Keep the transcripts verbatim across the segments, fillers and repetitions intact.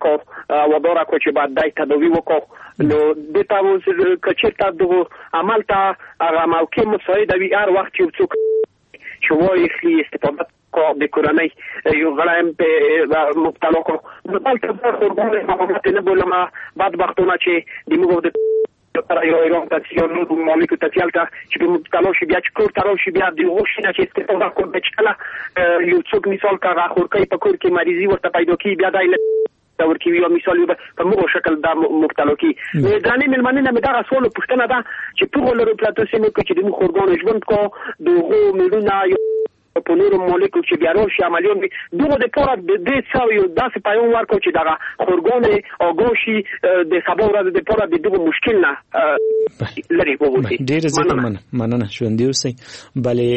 خو وادار کو چې بعد دای تداوی وکړو نو د تاسو کچې تاسو عمل ته هغه موقع مساعد وي هر وخت چې څوک شوای خلی استفاده کو د کورنۍ یو غلایم په مبتلا کو نو تاسو په خورګونه معلومات نه بولما بعد وختونه چې د موږ د para io ero stazione un momento tazialta ci per taloshi bia ci cur taloshi bia di roshina ci ste toda con becala io څوک مثال کا راخورکای په کور کې مریضي ورته پیدا کی بیا دای دا ورکی ویو مثال په موږ شکل دا مبتلا کی ځانې ملمنه نه دا رسول پښتنه دا چې په لورو پلاتو سیمه کې چې د خورګون ژوند کو دغه ملونه په نورو مولکو چې بیا روشي عملیون دغه د پوره د دې څاو یو داسې پیغام ورکو چې دا خورګون او ګوشي د سبا ورځ د پوره د دغه مشکل نه لري وګورئ ډیر زیات مننه مننه ژوند اوسئ بلې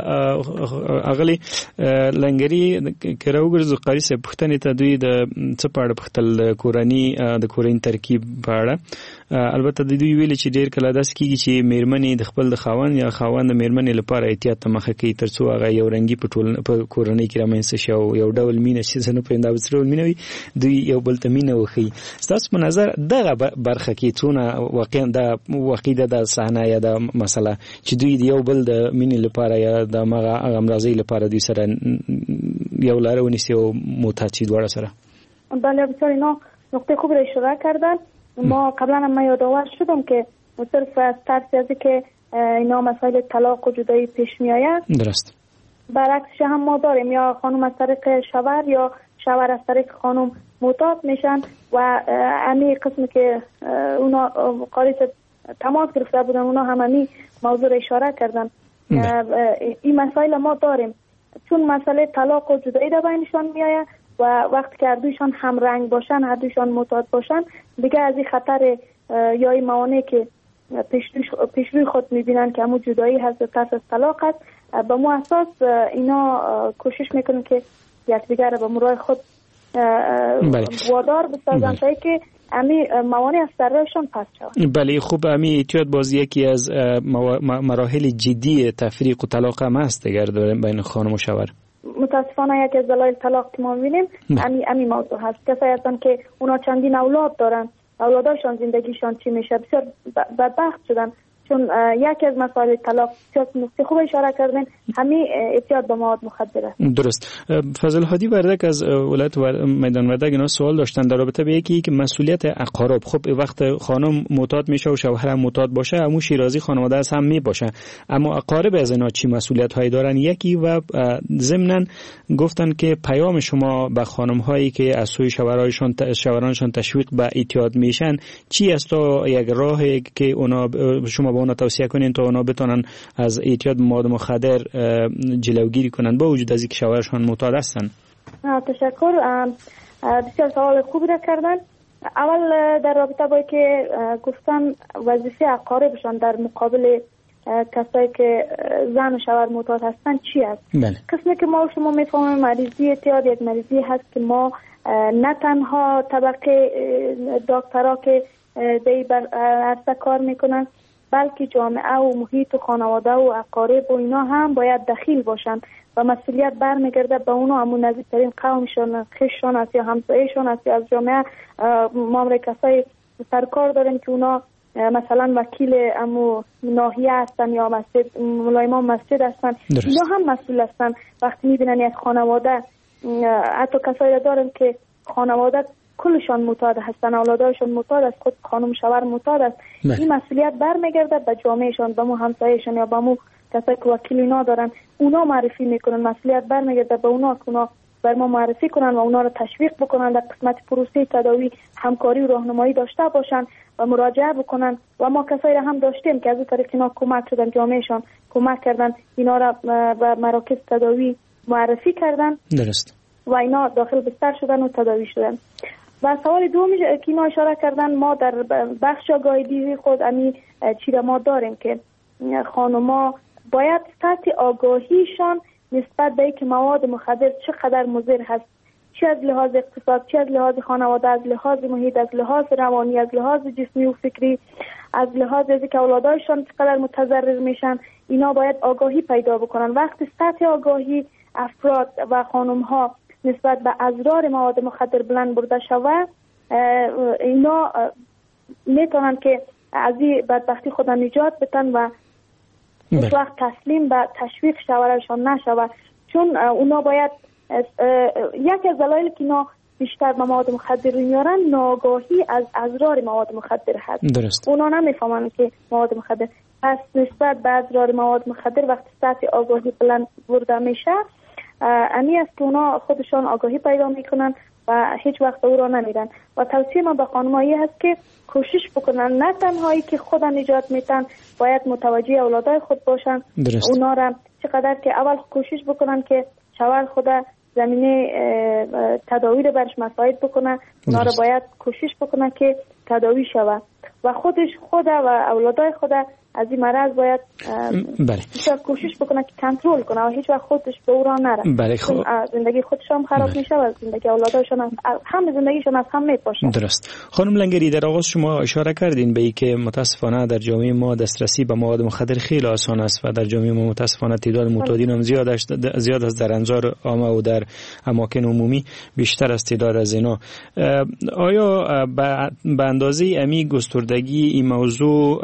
اغلی لنګری کراوګرز قاری سه پښتنې ته دوی د څه پاړه پختل کورانی د کورین ترکیب پاړه البته د دوی ویل چې ډیر کله داس کیږي چې میرمنې د خپل د خاوند یا خاوند د میرمنې لپاره احتیاط ته مخه کوي ترڅو هغه یو رنګي په ټول په کورنۍ کې رامنځته شو یو ډول مینه چې زنه په انداز ډول مینه وي دوی یو بل ته مینه وخی تاسو په نظر دغه برخه کې څونه واقعا د واقعي د صحنه یا د مسله چې دوی یو بل د مینې لپاره یا د مغه امراضي لپاره دوی سره یو لاره ونیسي او متعهد وړ سره بله بسیار اینا نقطه خوب را اشاره کردن ما قبلا هم من یادآور شدم که صرف از ترس از که اینا مسائل طلاق و جدایی پیش می آید درست برعکسش هم ما داریم یا خانم از طریق شوهر یا شوهر از طریق خانم معتاد میشن و امی قسمی که اونا قاریس تماس گرفته بودن اونا هم امی موضوع اشاره کردن این مسائل ما داریم چون مسئله طلاق و جدایی در بینشان می آید و وقتی که هر دویشان هم رنگ باشن هر دویشان معتاد باشن دیگه از این خطر یا این موانعی که پیش روی خود میبینن که همون جدایی هست و ترس از طلاق هست به مو اساس اینا کوشش میکنن که یکدیگر رو به مرای خود وادار بسازن تا که امی موانع از سرشان پس شود. بله خوب امی اعتیاد باز یکی از مراحل جدی تفریق و طلاق هم هست دیگر بین خانم و شوهر. متاسفانه یکی از دلایل طلاق که ما می‌بینیم امی امی موضوع هست. کسایی هستن که اونا چندین اولاد دارن، اولاداشان زندگیشان چی میشه، بسیار بدبخت شدن چون یکی از مسائل طلاق بسیار نکته خوب اشاره کردن همین اعتیاد به مواد مخدر است. درست. فضل هادی وردک از ولایت میدان وردک اینا سوال داشتن در رابطه به یکی که مسئولیت اقارب. خب وقت خانم معتاد میشه و شوهر معتاد باشه همون شیرازی خانواده از هم می باشه، اما اقارب از اینا چی مسئولیت هایی دارن؟ یکی و ضمناً گفتن که پیام شما به خانم هایی که از سوی شوهرایشان شوهرانشان تشویق به اعتیاد میشن چی است تا یک راهی که اونا شما به اونا توصیه کنین تا اونا بتونن از اعتیاد به مواد مخدر جلوگیری کنن با وجود از اینکه شوهرشان معتاد هستن؟ تشکر، بسیار سوال خوبی را کردن. اول در رابطه با که گفتن وظیفه اقاربشان در مقابل کسایی که زن و شوهر معتاد هستن چی است؟ بله. قسمی که ما و شما میفهمیم مریضی اعتیاد یک مریضی هست که ما نه تنها طبقه دکترها که دی بر عرصه کار میکنن بلکه جامعه و محیط و خانواده و اقارب و اینا هم باید دخیل باشن و مسئولیت برمیگرده به اونا، همون نزدیکترین قومشان، خیششان است یا همسایه‌شان است یا از جامعه. ما هم کسای سرکار داریم که اونا مثلا وکیل امو ناحیه هستن یا مسجد ملایمان مسجد هستن، اینا هم مسئول هستن. وقتی میبینن یک خانواده، حتی کسایی داریم که خانواده کلشان معتاد هستن، اولادایشان معتاد است، خود خانم شوهر معتاد است، این مسئولیت برمیگرده به جامعهشان، به مو همسایه‌شان یا به مو کسایی که وکیل اینا دارن، اونا معرفی میکنن. مسئولیت برمیگرده به اونا که اونا بر ما معرفی کنن و اونا رو تشویق بکنن، در قسمت پروسه تداوی همکاری و راهنمایی داشته باشن و مراجعه بکنن. و ما کسایی را هم داشتیم که از این طریق اینا کمک شدن، جامعهشان کمک کردن، اینا را به مراکز تداوی معرفی کردن. درست. و اینا داخل بستر شدن و تداوی شدن. و سوال دومی که اینا اشاره کردن، ما در بخش آگاهی دیوی خود امی چی را ما داریم که خانوما باید سطح آگاهیشان نسبت به اینکه مواد مخدر چقدر مضر هست، چه از لحاظ اقتصاد، چه از لحاظ خانواده، از لحاظ محیط، از لحاظ روانی، از لحاظ جسمی و فکری، از لحاظ از اینکه اولادایشان چقدر متضرر میشن، اینا باید آگاهی پیدا بکنن. وقتی سطح آگاهی افراد و خانم ها نسبت به اضرار مواد مخدر بلند برده شود، اینا میتونن که از این بدبختی خود نجات بدن و هیچ وقت تسلیم به تشویق شوهرشان نشود، چون اونا باید یک از دلایلی که اینا بیشتر به مواد مخدر میارن ناگاهی از اضرار مواد مخدر هست. درست. اونا نمیفهمن که مواد مخدر، پس نسبت به اضرار مواد مخدر وقتی سطح آگاهی بلند برده میشه، امی است که اونا خودشان آگاهی پیدا میکنن و هیچ وقت او را نمیرن. و توصیه من به خانمایی هست که کوشش بکنن، نه تنهایی که خود نجات میتن، باید متوجه اولادای خود باشن. درست. اونا را چقدر که اول کوشش بکنن که شوهر خود زمینه تداوی رو برش مساعد بکنه، اونا را باید کوشش بکنه که تداوی شود و خودش خود و اولادای خود از این مرض باید بله. کوشش بکنه که کنترل کنه و هیچ وقت خودش به او را نره. بله. خب... زندگی خودشان خراب بله. میشه و زندگی اولادایشان هم, هم زندگیشان از هم میپاشه. درست. خانم لنگری، در آغاز شما اشاره کردین به اینکه متاسفانه در جامعه ما دسترسی به مواد مخدر خیلی آسان است و در جامعه ما متاسفانه تعداد معتادین هم زیاد است، زیاد است در انظار عامه و در اماکن عمومی بیشتر از تعداد از اینا. آیا به اندازه امی گستردگی این موضوع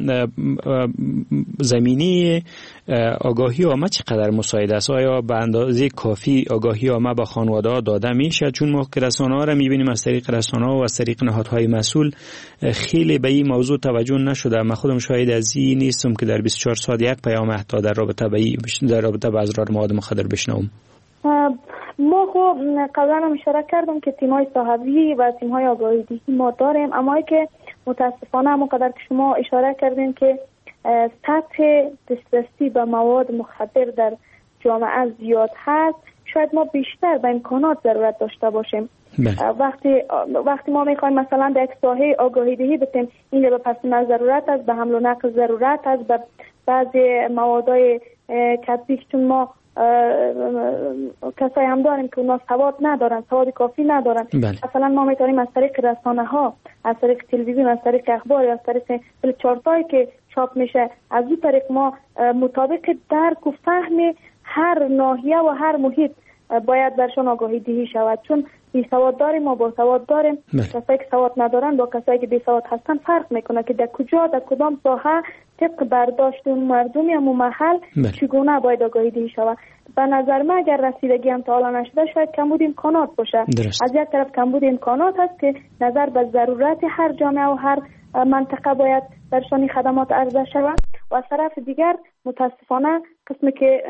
زمینی آگاهی عامه چقدر مساعد است؟ آیا به اندازه کافی آگاهی عامه به خانواده ها داده میشه؟ چون ما که رسانه ها را میبینیم از طریق رسانه ها و از طریق نهادهای مسئول خیلی به این موضوع توجه نشده. من خودم شاهد از این نیستم که در بیست و چهار ساعت یک پیام اهدا در رابطه به در رابطه با اضرار مواد مخدر بشنوم. ما خب قبلا هم اشاره کردم که تیم‌های صحوی و تیم‌های آگاهی دهی ما داریم، اما که متاسفانه همونقدر که شما اشاره کردین که سطح دسترسی به مواد مخدر در جامعه زیاد هست، شاید ما بیشتر به امکانات ضرورت داشته باشیم. وقتی وقتی ما میخوایم مثلا در یک ساحه آگاهی دهی بتیم، این به پس ضرورت است، به حمل و نقل ضرورت است، به بعضی موادهای کتبی چون ما کسایی هم داریم که اونا سواد ندارن، سواد کافی ندارن. بله. مثلا ما میتونیم از طریق رسانه ها، از طریق تلویزیون، از طریق اخبار یا از طریق چارتایی که چاپ میشه، از این طریق ما مطابق درک و فهم هر ناحیه و هر محیط باید برشان آگاهی دهی شود، چون بی سواد داریم ما با سواد داریم. کسایی که سواد ندارن با کسایی که بی سواد هستن فرق میکنه که در کجا در کدام ساحه طبق برداشت اون مردمی هم محل چگونه باید آگاهی دهی شود. به نظر من اگر رسیدگی هم تا حالا نشده شاید کمبود امکانات باشه. درست. از یک طرف کمبود امکانات هست که نظر به ضرورت هر جامعه و هر منطقه باید درشانی خدمات عرضه شود و از طرف دیگر متاسفانه قسمی که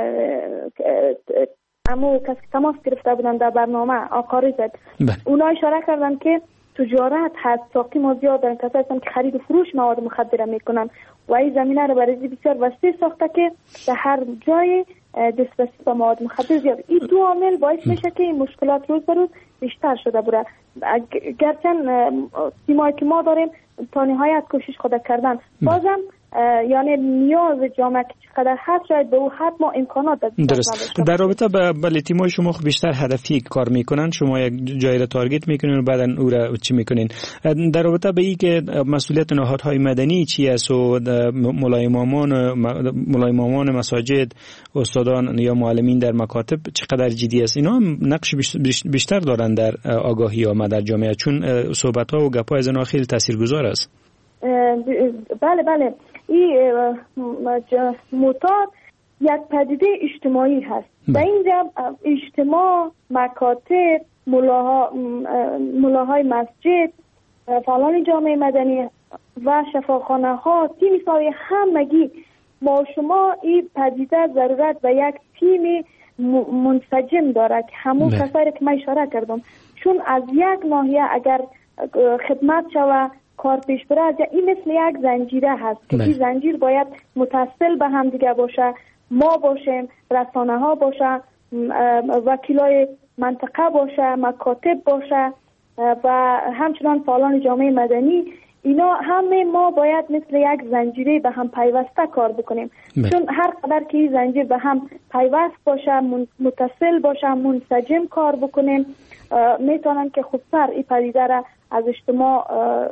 امو کسی که تماس گرفته بودن در برنامه آقاری زد اونا اشاره کردن که تجارت هست، ساقی ما زیاد دارن، کسایی هستن که خرید و فروش مواد مخدر میکنن و این زمینه رو برای بسیار وسیع ساخته که در هر جای دسترسی به مواد مخدر زیاد. این دو عامل باعث میشه که این مشکلات روز به روز بیشتر شده بوده. گرچند تیمایی که ما داریم تا نهایت کوشش خود کردن، بازم یعنی نیاز جامعه که چقدر هست شاید به او حد ما امکانات دادیم. درست. در رابطه با بله تیمای شما بیشتر هدفی کار میکنن، شما یک جایی را تارگت میکنین و بعدن او را چی میکنین؟ در رابطه با این که مسئولیت نهادهای مدنی چی است و ملایمامان ملایمامان مساجد، استادان یا معلمین در مکاتب چقدر جدی است؟ اینا هم نقش بیشتر دارن در آگاهی عامه در جامعه، چون صحبت ها و گپ ها از اینا خیلی تاثیرگذار است. بله بله این معتاد یک پدیده اجتماعی هست. در اینجا اجتماع، مکاتب، ملاها ملاهای مسجد، فعالان جامعه مدنی و شفاخانه ها، تیم ساری همگی ما شما این پدیده ضرورت و یک تیم منسجم داره که همون کسایی که من اشاره کردم، چون از یک ناحیه اگر خدمت شود کار پیش بره، این مثل یک زنجیره هست که این زنجیر باید متصل به هم دیگه باشه. ما باشیم، رسانه ها باشه، وکیلای منطقه باشه، مکاتب باشه و همچنان فعالان جامعه مدنی، اینا همه ما باید مثل یک زنجیره به هم پیوسته کار بکنیم. بله. چون هر قدر که این زنجیر به هم پیوست باشه، متصل باشه، منسجم کار بکنیم، میتونن که خوبتر این پدیده را از اجتماع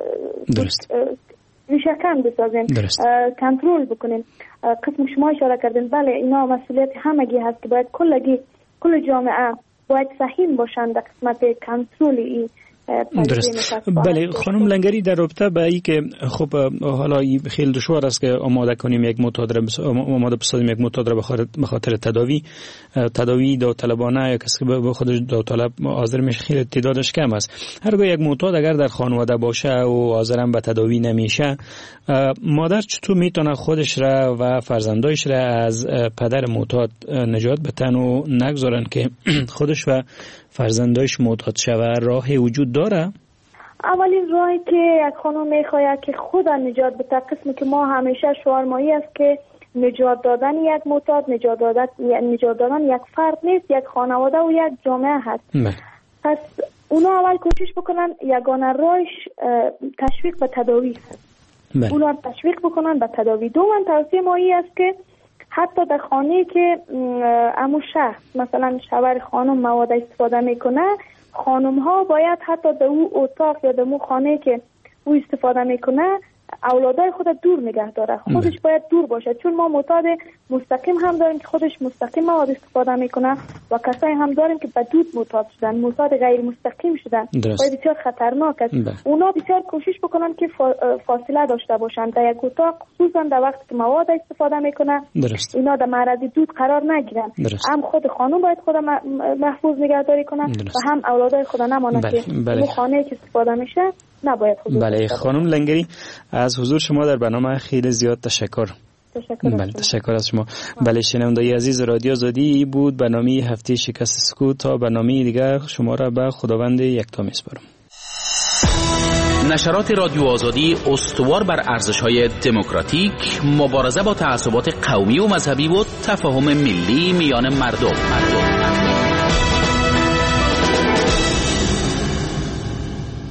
ریشه‌کن بسازیم، کنترل بکنیم. قسم شما اشاره کردین، بله اینا مسئولیت همگی هست که باید کلگی کل جامعه باید سهیم باشن در قسمت کنترل این. درست. بله خانم لنگری، در رابطه با این که خب حالا خیلی دشوار است که آماده کنیم یک معتاد را آماده بسازیم یک معتاد را به خاطر تداوی تداوی داوطلبانه یا کسی که به خودش داوطلب حاضر میشه خیلی تعدادش کم است. هرگاه یک معتاد اگر در خانواده باشه و حاضرم به تداوی نمیشه، مادر چطور میتونه خودش را و فرزندایش را از پدر معتاد نجات بدن و نگذارن که خودش و فرزندایش معتاد شوه؟ راه وجود داره؟ اولین راهی که یک خانم میخواید که خود نجات بده، قسمی که ما همیشه شعار مایی است که نجات دادن یک معتاد، نجات دادن نجات دادن یک فرد نیست، یک خانواده و یک جامعه هست. مه. پس اونا اول کوشش بکنن یگانه راهش تشویق به تداوی است. اونا تشویق بکنن به تداوی. دوم توصیه مایی است که حتی در خانه که امو شهر مثلا شوهر خانم مواد استفاده میکنه، خانم ها باید حتی در او اتاق یا در او خانه که او استفاده میکنه اولادای خود دور نگه داره، خودش باید دور باشه، چون ما معتاد مستقیم هم داریم که خودش مستقیم مواد استفاده میکنه و کسایی هم داریم که به دود معتاد شدن، معتاد غیر مستقیم شدن، باید بسیار خطرناک است. اونا بسیار کوشش بکنن که فاصله داشته باشن در یک اتاق، خصوصا در وقتی که مواد استفاده میکنه. درست. اینا در معرض دود قرار نگیرن. درست. هم خود خانم باید خود محفوظ نگهداری کنه و هم اولادای خود نمانه که اون خانه که استفاده میشه نباید حضور. بله خانم لنگری، از حضور شما در برنامه خیلی زیاد تشکر. تشکر. بله تشکر از شما. بله شنوندگان عزیز رادیو آزادی بود برنامه هفته شکست سکوت. تا برنامه دیگر شما را به خداوند یکتا میسپارم. نشرات رادیو آزادی استوار بر ارزش‌های دموکراتیک، مبارزه با تعصبات قومی و مذهبی و تفاهم ملی میان مردم. مردم.